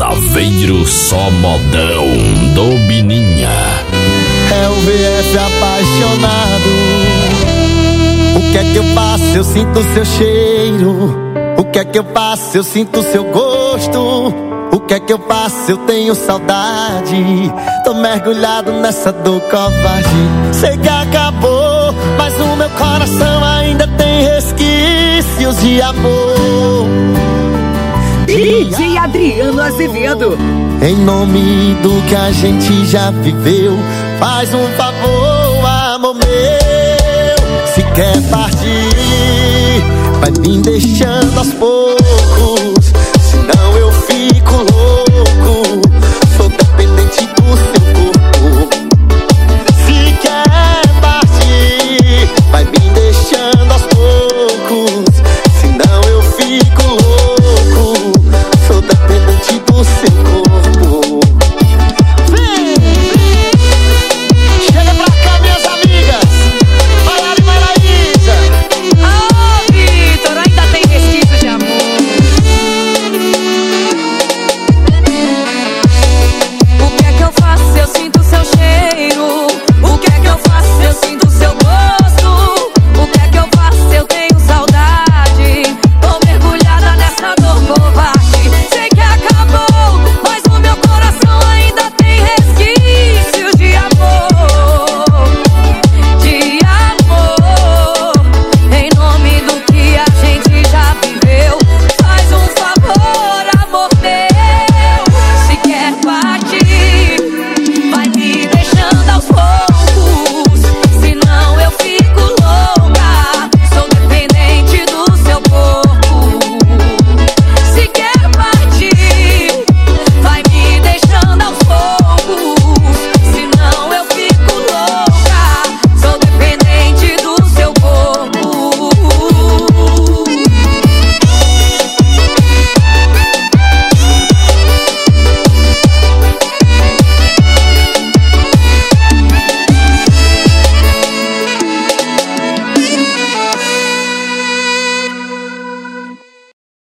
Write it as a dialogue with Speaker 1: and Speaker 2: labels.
Speaker 1: Saveiro só modão do Bininha.
Speaker 2: É o VF apaixonado. O que é que eu faço? Eu sinto seu cheiro. O que é que eu faço? Eu sinto seu gosto. O que é que eu faço? Eu tenho saudade. Tô mergulhado nessa dor covarde. Sei que acabou, mas o meu coração ainda tem resquícios de amor.
Speaker 3: DJ Adriano Azevedo.
Speaker 2: Em nome do que a gente já viveu, faz um favor, amor meu. Se quer partir, vai me deixando aos poucos, senão eu fico louco. Sou dependente do seu corpo. Se quer partir, vai me deixando aos poucos, senão eu fico louco. Sou dependente do seu corpo.